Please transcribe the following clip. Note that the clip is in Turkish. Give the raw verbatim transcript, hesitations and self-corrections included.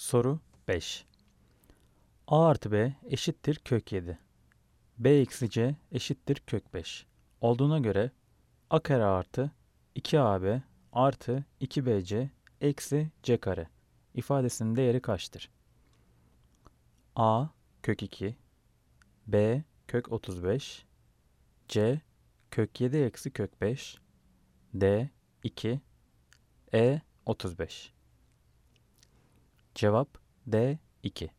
Soru beş. A artı B eşittir kök yedi. B eksi C eşittir kök beş. Olduğuna göre A kare artı iki A B artı iki B C eksi C kare ifadesinin değeri kaçtır? A kök iki, B kök otuz beş, C kök yedi eksi kök beş, D iki, E otuz beş. Cevap D iki.